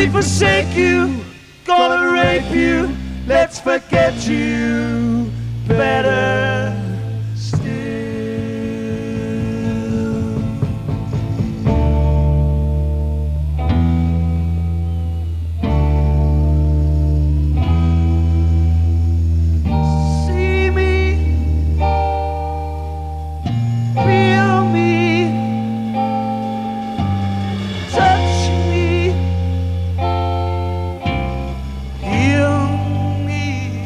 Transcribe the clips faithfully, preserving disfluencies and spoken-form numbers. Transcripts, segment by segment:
we forsake you, gonna rape you, let's forget you better still. See me, feel me, touch me, heal me.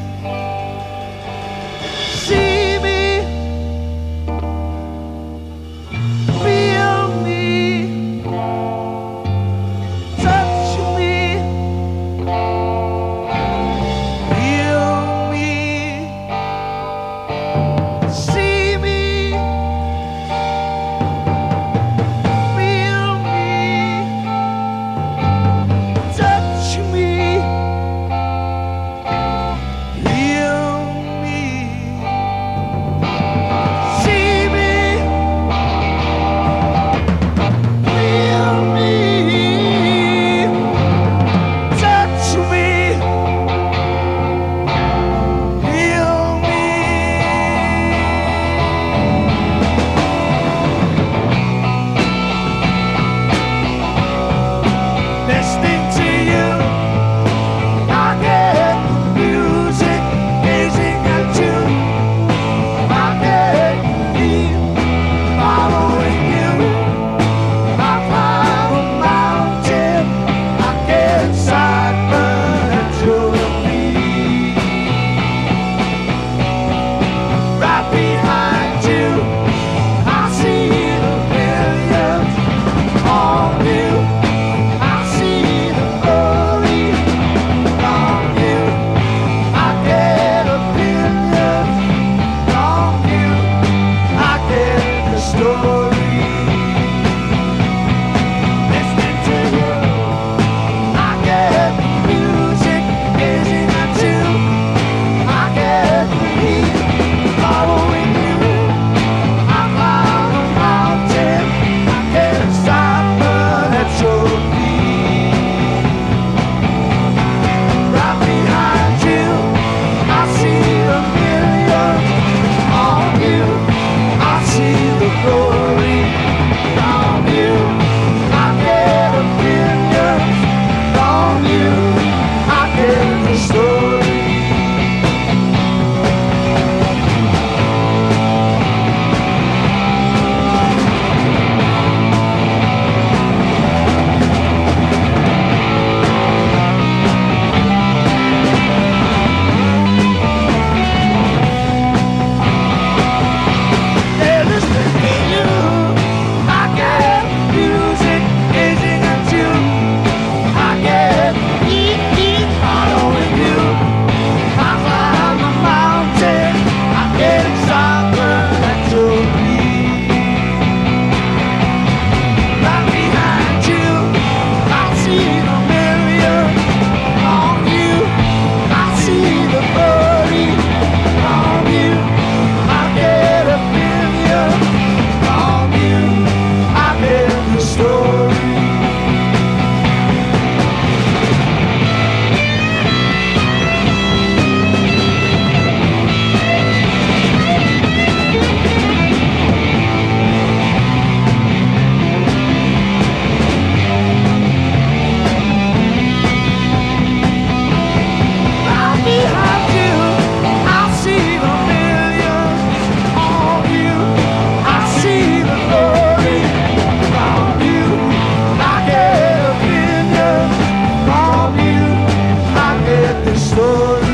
See me, feel me, touch me, heal me. See me, feel me, touch me, heal me. See me, feel me, touch me, heal me. Listening to you, I get music, gazing at you. I get me following you. I climb a mountain, I get excitement at your feet. Right behind you, I see the millions on you. I see the glory on you. I get opinions on you. I get the story. Listening to you, I get music, gazing at you. I get me following you. I climb a mountain, I get excitement at your feet. Right behind you, I see the millions on you. I see the glory on you. I get opinions on you. I get the story. They're listening to you. I get music, gazing at you. I get me following you. I climb a mountain, I get excitement at your feet. Right behind you, I see the millions on you. I see the glory on you. I get a million on you. I get the story. Right behind you, I see the millions on you. I see the glory on you. I get opinions on you. I get the story.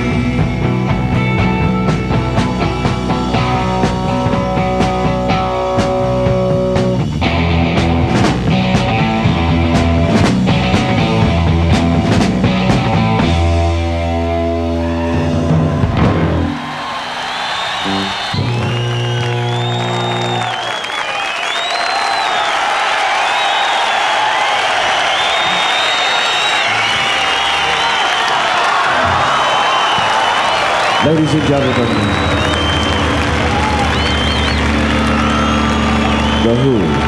Ladies and gentlemen, The Who.